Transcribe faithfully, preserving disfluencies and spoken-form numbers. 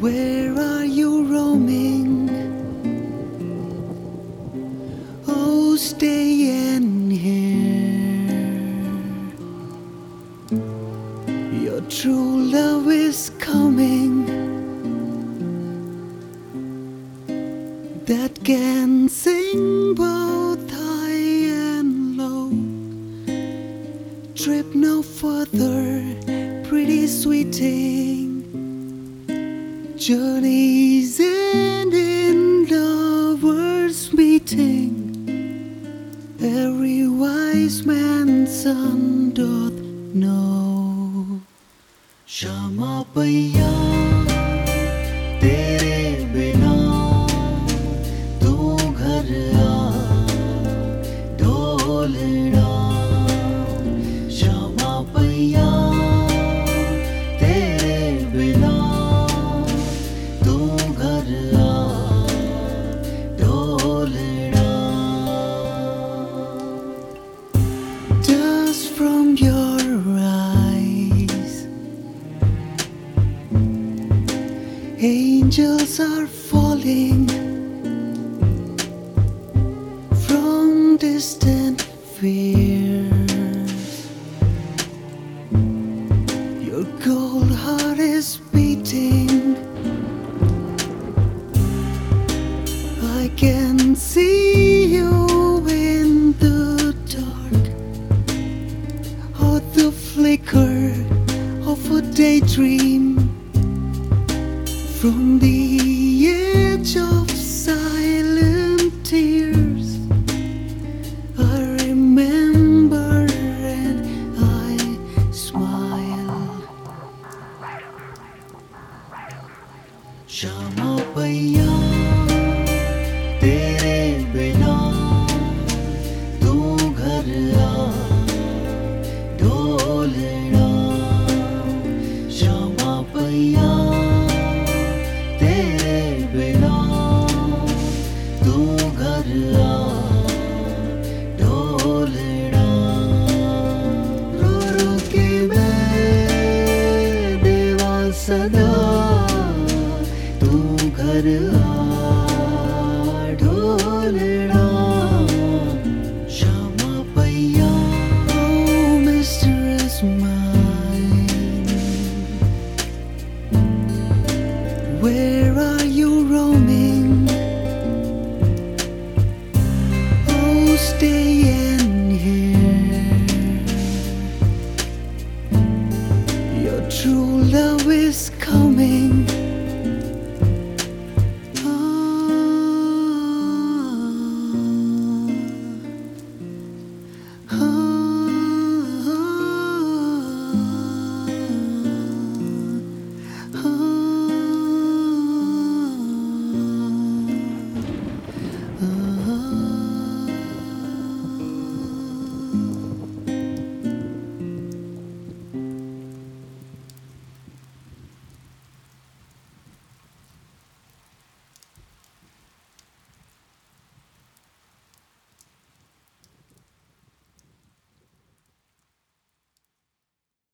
Where are you roaming? Oh, stay in here. Your true love is coming, that can sing both high and low. Trip no further, pretty sweet thing. Journeys end in lovers meeting. Every wise man's son doth know. Shama paiya tere bina tu ghar aa dholna. Shama paiya tere bina tu ghar aa dholna. Dust from your eyes, angels are falling from distant fears. Your cold heart is beating. I can see you in the dark, or the flicker of a daydream. From the edge of silent tears, I remember and I smile. Shama paiya tere bina tu ghar aa dholna. Shama paiya tere bina tu ghar aa dholna. रो रो के मैं देवा सदा तू घर आ ढोलना. Shama paiya, oh mistress mine, where are you roaming? Oh, stay in here. Your true love is coming,